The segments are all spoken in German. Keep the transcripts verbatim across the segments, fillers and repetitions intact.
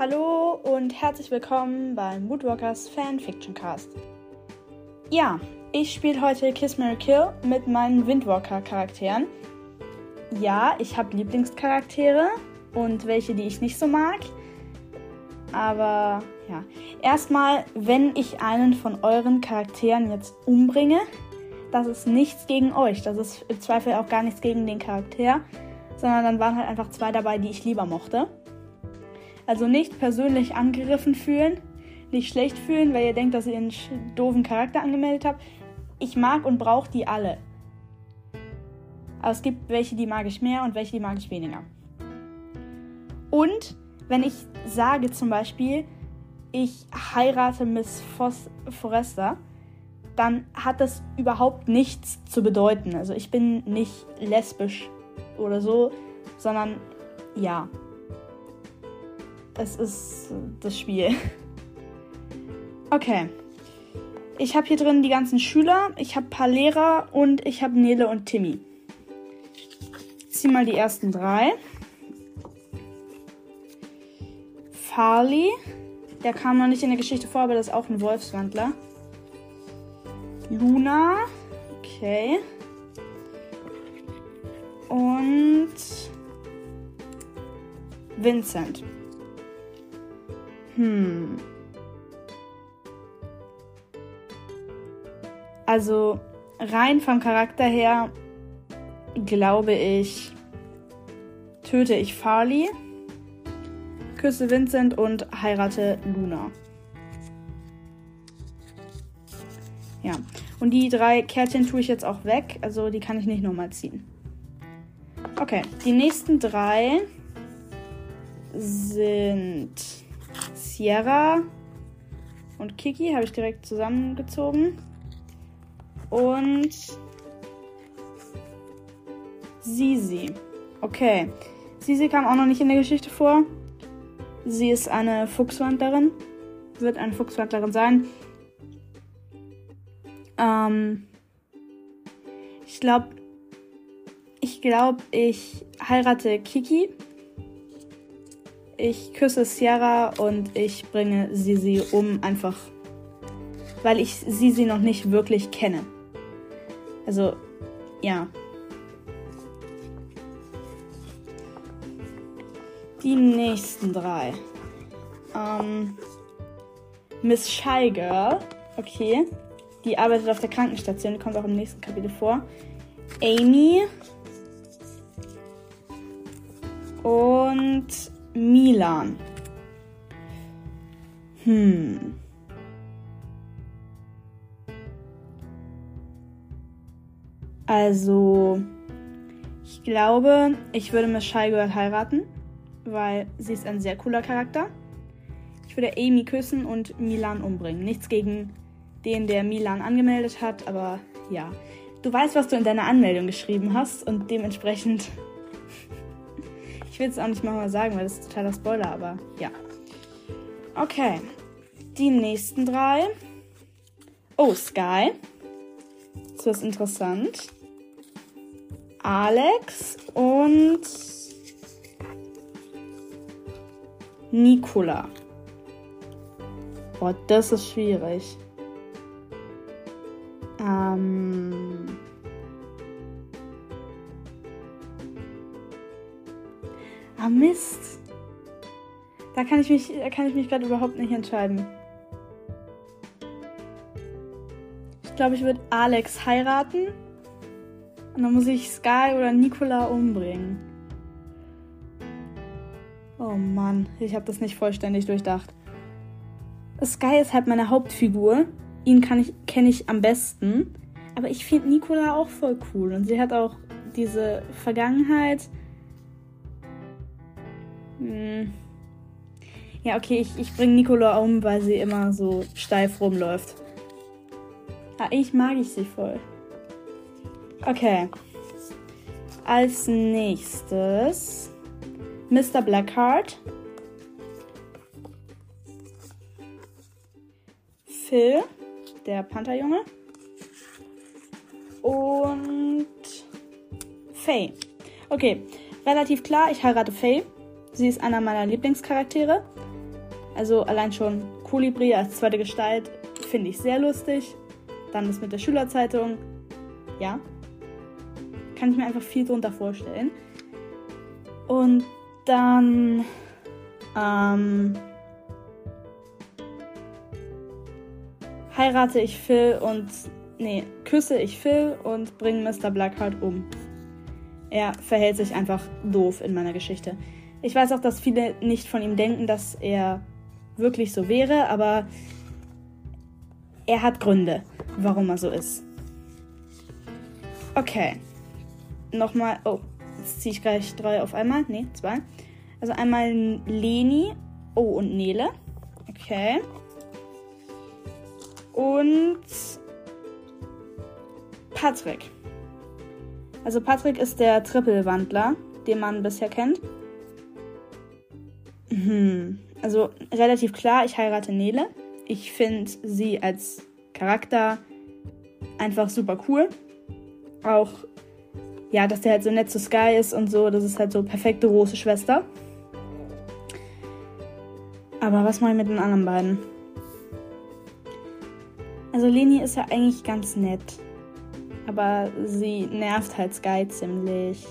Hallo und herzlich willkommen beim Woodwalkers Fanfiction Cast. Ja, ich spiele heute Kiss, Marry, Kill mit meinen Windwalker-Charakteren. Ja, ich habe Lieblingscharaktere und welche, die ich nicht so mag. Aber ja, erstmal, wenn ich einen von euren Charakteren jetzt umbringe, das ist nichts gegen euch. Das ist im Zweifel auch gar nichts gegen den Charakter, sondern dann waren halt einfach zwei dabei, die ich lieber mochte. Also nicht persönlich angegriffen fühlen, nicht schlecht fühlen, weil ihr denkt, dass ihr einen doofen Charakter angemeldet habt. Ich mag und brauche die alle. Aber es gibt welche, die mag ich mehr und welche, die mag ich weniger. Und wenn ich sage zum Beispiel, ich heirate Miss Foss Forrester, dann hat das überhaupt nichts zu bedeuten. Also ich bin nicht lesbisch oder so, sondern ja, es ist das Spiel. Okay. Ich habe hier drin die ganzen Schüler, ich habe ein paar Lehrer und ich habe Nele und Timmy. Ich ziehe mal die ersten drei. Farley, der kam noch nicht in der Geschichte vor, aber das ist auch ein Wolfswandler. Luna, okay. Und Vincent. Hm. Also rein vom Charakter her glaube ich, töte ich Farley, küsse Vincent und heirate Luna. Ja, und die drei Kärtchen tue ich jetzt auch weg, also die kann ich nicht nochmal ziehen. Okay, die nächsten drei sind Sierra und Kiki, habe ich direkt zusammengezogen. Und Sisi. Okay, Sisi kam auch noch nicht in der Geschichte vor. Sie ist eine Fuchswandlerin, wird eine Fuchswandlerin sein. Ähm, ich glaube, ich glaube, ich heirate Kiki. Ich küsse Sierra und ich bringe Sisi um, einfach weil ich Sisi noch nicht wirklich kenne. Also, ja. Die nächsten drei. Ähm, Miss Shy Girl. Okay. Die arbeitet auf der Krankenstation. Die kommt auch im nächsten Kapitel vor. Amy. Und Milan. Hm. Also, ich glaube, ich würde Miss Shy Girl heiraten, weil sie ist ein sehr cooler Charakter. Ich würde Amy küssen und Milan umbringen. Nichts gegen den, der Milan angemeldet hat, aber ja. Du weißt, was du in deiner Anmeldung geschrieben hast und dementsprechend... Ich will es auch nicht mal sagen, weil das ist totaler Spoiler, aber ja. Okay. Die nächsten drei. Oh, Sky. Das ist interessant. Alex und Nicola. Boah, das ist schwierig. Ähm... Ah, Mist. Da kann ich mich, da kann ich mich gerade überhaupt nicht entscheiden. Ich glaube, ich würde Alex heiraten. Und dann muss ich Sky oder Nicola umbringen. Oh Mann, ich habe das nicht vollständig durchdacht. Sky ist halt meine Hauptfigur. Ihn kann ich, kenne ich am besten. Aber ich finde Nicola auch voll cool. Und sie hat auch diese Vergangenheit. Hm. Ja, okay, ich, ich bringe Nicola um, weil sie immer so steif rumläuft. Ah, ich mag ich sie voll. Okay. Als nächstes Mister Blackheart. Phil, der Pantherjunge. Und Faye. Okay, relativ klar, ich heirate Faye. Sie ist einer meiner Lieblingscharaktere. Also allein schon Kolibri als zweite Gestalt finde ich sehr lustig. Dann das mit der Schülerzeitung. Ja. Kann ich mir einfach viel drunter vorstellen. Und dann ähm, heirate ich Phil und nee, küsse ich Phil und bringe Mister Blackheart um. Er verhält sich einfach doof in meiner Geschichte. Ich weiß auch, dass viele nicht von ihm denken, dass er wirklich so wäre, aber er hat Gründe, warum er so ist. Okay. Nochmal, oh, jetzt ziehe ich gleich drei auf einmal. Nee, zwei. Also einmal Leni, oh, und Nele. Okay. Und Patrick. Also Patrick ist der Triple-Wandler, den man bisher kennt. Hm. Also relativ klar, ich heirate Nele. Ich finde sie als Charakter einfach super cool. Auch, ja, dass der halt so nett zu Sky ist und so. Das ist halt so perfekte große Schwester. Aber was mache ich mit den anderen beiden? Also Leni ist ja eigentlich ganz nett. Aber sie nervt halt Sky ziemlich.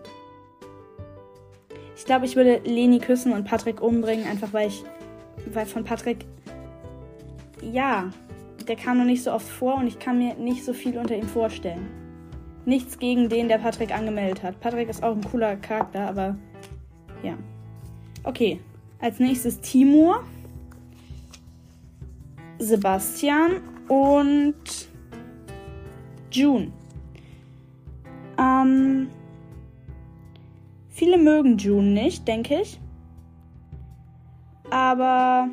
Ich glaube, ich würde Leni küssen und Patrick umbringen, einfach weil ich, weil von Patrick, ja, der kam noch nicht so oft vor und ich kann mir nicht so viel unter ihm vorstellen. Nichts gegen den, der Patrick angemeldet hat. Patrick ist auch ein cooler Charakter, aber ja. Okay, als nächstes Timur, Sebastian und June. Ähm... Viele mögen June nicht, denke ich. Aber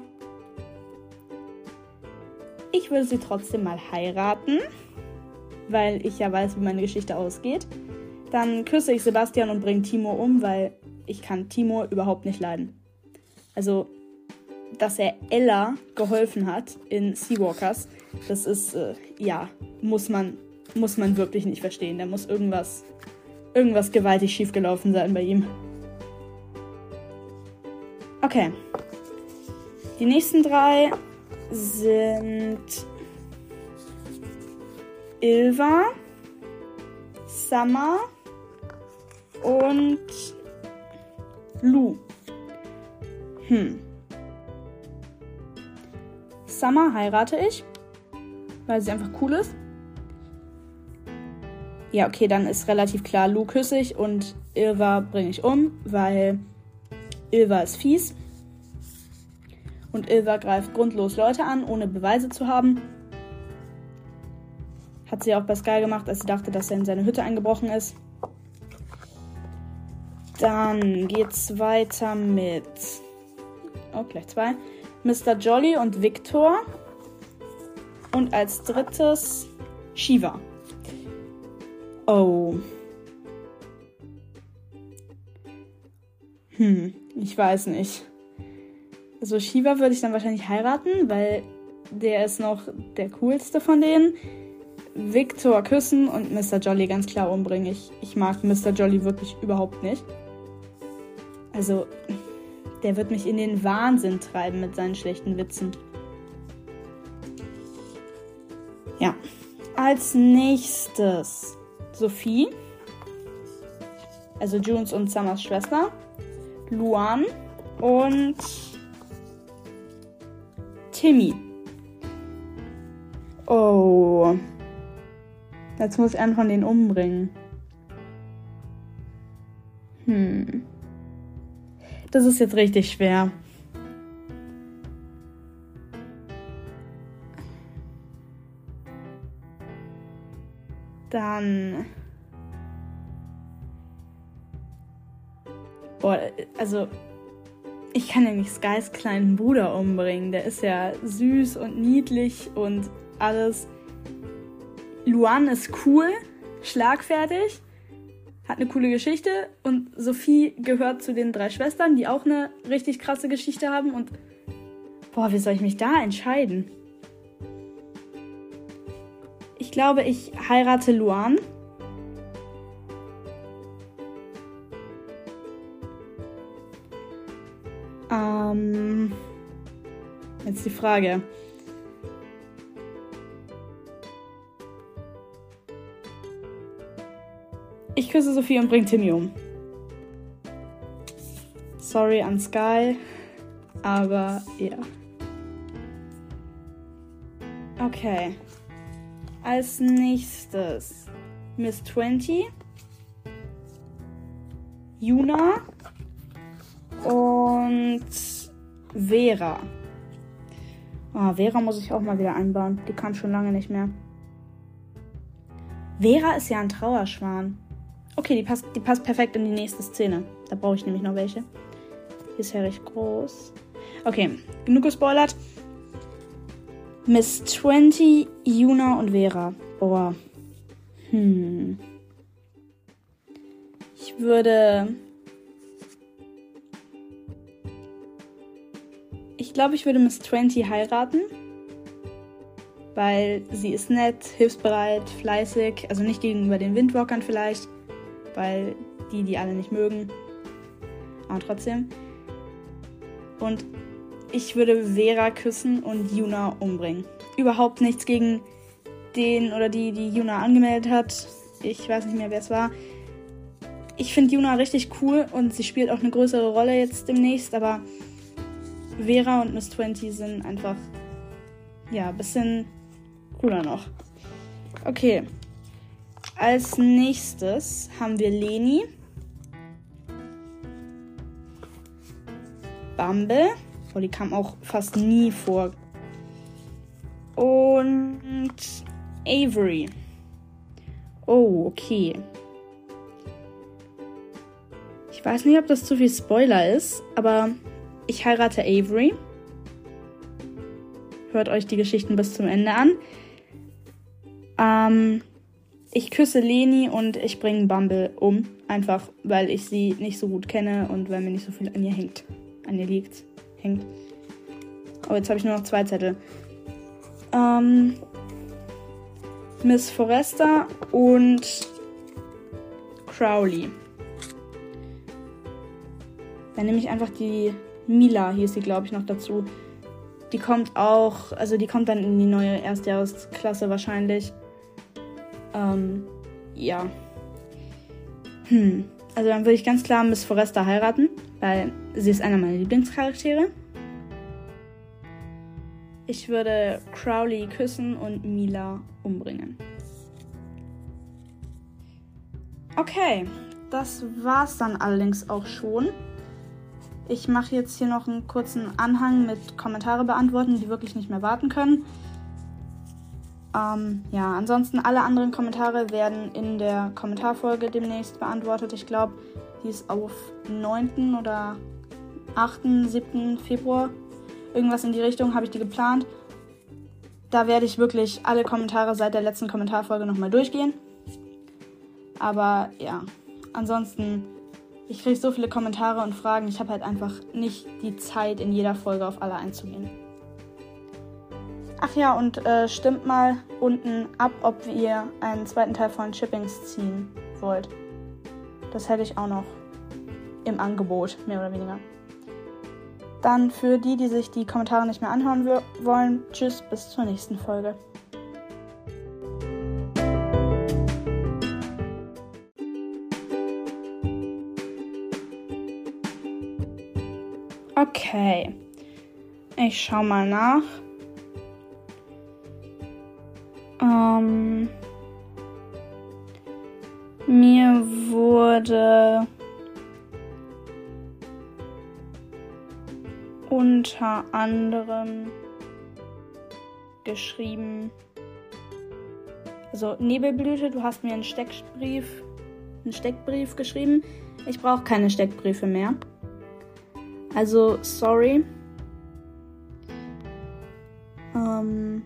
ich würde sie trotzdem mal heiraten, weil ich ja weiß, wie meine Geschichte ausgeht. Dann küsse ich Sebastian und bringe Timur um, weil ich kann Timur überhaupt nicht leiden. Also, dass er Ella geholfen hat in Seawalkers, das ist, äh, ja, muss man, muss man wirklich nicht verstehen. Da muss irgendwas... Irgendwas gewaltig schiefgelaufen sein bei ihm. Okay. Die nächsten drei sind Ylva, Summer und Lou. Hm. Summer heirate ich, weil sie einfach cool ist. Ja, okay, dann ist relativ klar, Lou küsse ich und Ylva bringe ich um, weil Ylva ist fies. Und Ylva greift grundlos Leute an, ohne Beweise zu haben. Hat sie auch bei Sky gemacht, als sie dachte, dass er in seine Hütte eingebrochen ist. Dann geht's weiter mit... Oh, gleich zwei. Mister Jolly und Victor. Und als drittes Shiva. Oh. Hm, ich weiß nicht. Also Shiva würde ich dann wahrscheinlich heiraten, weil der ist noch der coolste von denen. Victor küssen und Mister Jolly ganz klar umbringen. Ich, ich mag Mister Jolly wirklich überhaupt nicht. Also, der wird mich in den Wahnsinn treiben mit seinen schlechten Witzen. Ja. Als nächstes Sophie, also Junes und Summers Schwester, Luan und Timmy. Oh, jetzt muss ich einen von denen umbringen. Hm, das ist jetzt richtig schwer. Dann... Boah, also... Ich kann ja nicht Skys kleinen Bruder umbringen. Der ist ja süß und niedlich und alles. Luan ist cool, schlagfertig, hat eine coole Geschichte. Und Sophie gehört zu den drei Schwestern, die auch eine richtig krasse Geschichte haben. Und boah, wie soll ich mich da entscheiden? Ich glaube, ich heirate Luan. Ähm, Jetzt die Frage. Ich küsse Sophie und bringe Timmy um. Sorry an Sky, aber ja. Okay. Als nächstes Miss zwanzig, Yuna und Vera. Oh, Vera muss ich auch mal wieder einbauen. Die kam schon lange nicht mehr. Vera ist ja ein Trauerschwan. Okay, die passt, die passt perfekt in die nächste Szene. Da brauche ich nämlich noch welche. Die ist ja recht groß. Okay, genug gespoilert. Miss zwanzig, Yuna und Vera. Boah. Hm. Ich würde... Ich glaube, ich würde Miss zwanzig heiraten. Weil sie ist nett, hilfsbereit, fleißig. Also nicht gegenüber den Windwalkern vielleicht. Weil die, die alle nicht mögen. Aber trotzdem. Und ich würde Vera küssen und Yuna umbringen. Überhaupt nichts gegen den oder die, die Yuna angemeldet hat. Ich weiß nicht mehr, wer es war. Ich finde Yuna richtig cool und sie spielt auch eine größere Rolle jetzt demnächst, aber Vera und Miss zwanzig sind einfach, ja, ein bisschen cooler noch. Okay. Als nächstes haben wir Leni, Bumble, oh, die kam auch fast nie vor, und Avery. Oh, okay. Ich weiß nicht, ob das zu viel Spoiler ist, aber ich heirate Avery. Hört euch die Geschichten bis zum Ende an. Ähm, ich küsse Leni und ich bringe Bumble um. Einfach, weil ich sie nicht so gut kenne und weil mir nicht so viel an ihr hängt. An ihr liegt. Hängt. Oh, jetzt habe ich nur noch zwei Zettel. Ähm, Miss Forrester und Crowley. Dann nehme ich einfach die Mila, hieß sie, glaube ich, noch dazu. Die kommt auch, also die kommt dann in die neue Erstjahresklasse wahrscheinlich. Ähm, ja. Hm. Also dann würde ich ganz klar Miss Forrester heiraten, weil sie ist einer meiner Lieblingscharaktere. Ich würde Crowley küssen und Mila umbringen. Okay, das war's dann allerdings auch schon. Ich mache jetzt hier noch einen kurzen Anhang mit Kommentare beantworten, die wirklich nicht mehr warten können. Ähm, ja, ansonsten alle anderen Kommentare werden in der Kommentarfolge demnächst beantwortet. Ich glaube, die ist auf neunten oder achten, siebten Februar. Irgendwas in die Richtung habe ich die geplant. Da werde ich wirklich alle Kommentare seit der letzten Kommentarfolge nochmal durchgehen. Aber ja, ansonsten... Ich kriege so viele Kommentare und Fragen, ich habe halt einfach nicht die Zeit, in jeder Folge auf alle einzugehen. Ach ja, und äh, stimmt mal unten ab, ob ihr einen zweiten Teil von Chippings ziehen wollt. Das hätte ich auch noch im Angebot, mehr oder weniger. Dann für die, die sich die Kommentare nicht mehr anhören w- wollen, tschüss, bis zur nächsten Folge. Okay, ich schau mal nach. Ähm, mir wurde unter anderem geschrieben, also Nebelblüte, du hast mir einen Steckbrief, einen Steckbrief geschrieben. Ich brauche keine Steckbriefe mehr. Also, sorry. Ähm,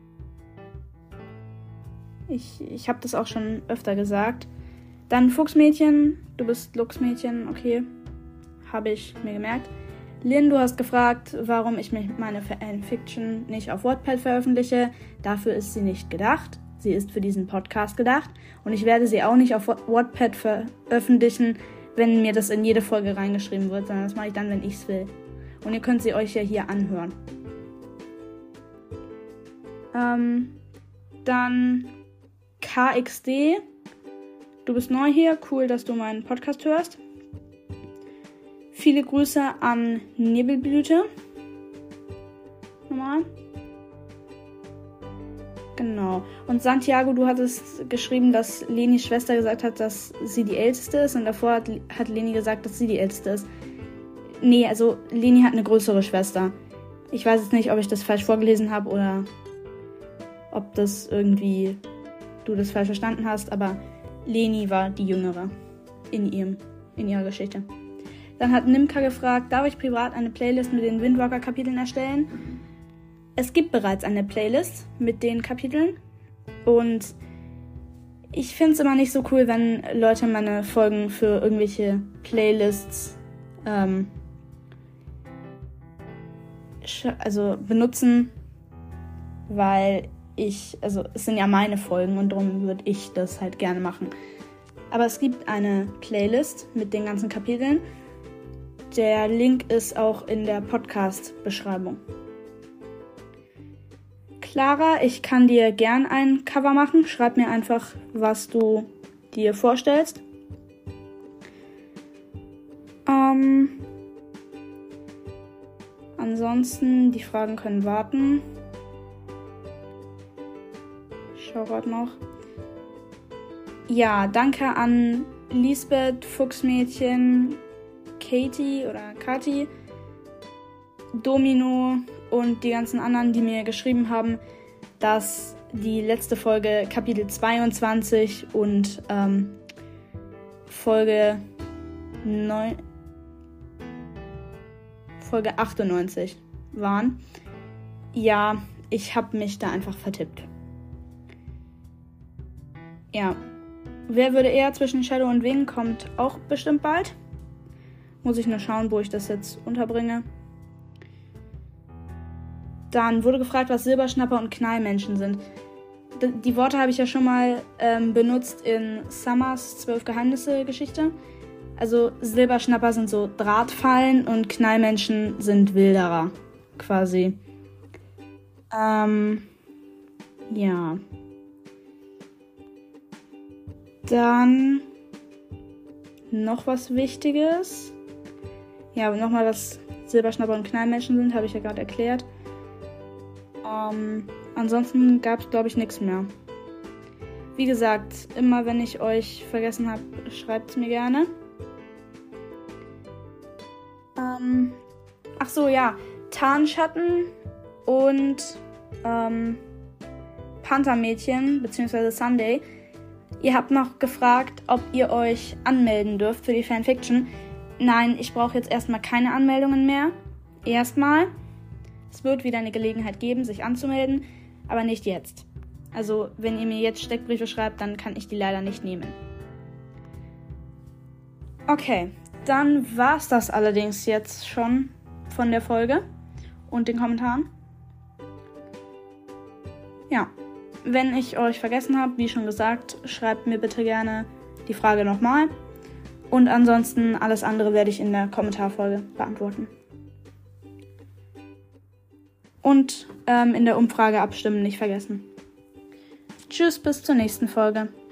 ich ich habe das auch schon öfter gesagt. Dann Fuchsmädchen, du bist Luchsmädchen, okay. Habe ich mir gemerkt. Lynn, du hast gefragt, warum ich meine Fanfiction nicht auf Wattpad veröffentliche. Dafür ist sie nicht gedacht. Sie ist für diesen Podcast gedacht. Und ich werde sie auch nicht auf Wattpad veröffentlichen, wenn mir das in jede Folge reingeschrieben wird, sondern das mache ich dann, wenn ich es will. Und ihr könnt sie euch ja hier anhören. Ähm, dann K X D. Du bist neu hier. Cool, dass du meinen Podcast hörst. Viele Grüße an Nebelblüte. Nochmal. Genau. Und Santiago, du hattest geschrieben, dass Lenis Schwester gesagt hat, dass sie die Älteste ist. Und davor hat, hat Leni gesagt, dass sie die Älteste ist. Nee, also Leni hat eine größere Schwester. Ich weiß jetzt nicht, ob ich das falsch vorgelesen habe oder ob das irgendwie du das falsch verstanden hast, aber Leni war die Jüngere in ihrem, in ihrer Geschichte. Dann hat Nimka gefragt, darf ich privat eine Playlist mit den Windwalker-Kapiteln erstellen? Es gibt bereits eine Playlist mit den Kapiteln und ich finde es immer nicht so cool, wenn Leute meine Folgen für irgendwelche Playlists ähm, also benutzen, weil ich, also es sind ja meine Folgen und darum würde ich das halt gerne machen. Aber es gibt eine Playlist mit den ganzen Kapiteln. Der Link ist auch in der Podcast-Beschreibung. Clara, ich kann dir gern ein Cover machen. Schreib mir einfach, was du dir vorstellst. Ähm, ansonsten, die Fragen können warten. Ich schau gerade noch. Ja, danke an Lisbeth, Fuchsmädchen, Katie oder Kathi, Domino und die ganzen anderen, die mir geschrieben haben, dass die letzte Folge Kapitel zweiundzwanzig und ähm, Folge neun, Folge achtundneunzig waren. Ja, ich habe mich da einfach vertippt. Ja, wer würde eher zwischen Shadow und Wing kommt auch bestimmt bald. Muss ich nur schauen, wo ich das jetzt unterbringe. Dann wurde gefragt, was Silberschnapper und Knallmenschen sind. D- die Worte habe ich ja schon mal ähm, benutzt in Summers zwölf Geheimnisse Geschichte. Also Silberschnapper sind so Drahtfallen und Knallmenschen sind Wilderer, quasi. Ähm, ja. Dann noch was Wichtiges. Ja, nochmal, was Silberschnapper und Knallmenschen sind, habe ich ja gerade erklärt. Ähm, ansonsten gab es, glaube ich, nichts mehr. Wie gesagt, immer wenn ich euch vergessen habe, schreibt es mir gerne. Ähm, ach so, ja. Tarnschatten und ähm, Panthermädchen, beziehungsweise Sunday. Ihr habt noch gefragt, ob ihr euch anmelden dürft für die Fanfiction. Nein, ich brauche jetzt erstmal keine Anmeldungen mehr. Erstmal. Es wird wieder eine Gelegenheit geben, sich anzumelden, aber nicht jetzt. Also, wenn ihr mir jetzt Steckbriefe schreibt, dann kann ich die leider nicht nehmen. Okay, dann war's das allerdings jetzt schon von der Folge und den Kommentaren. Ja, wenn ich euch vergessen habe, wie schon gesagt, schreibt mir bitte gerne die Frage nochmal. Und ansonsten alles andere werde ich in der Kommentarfolge beantworten. Und ähm, in der Umfrage abstimmen nicht vergessen. Tschüss, bis zur nächsten Folge.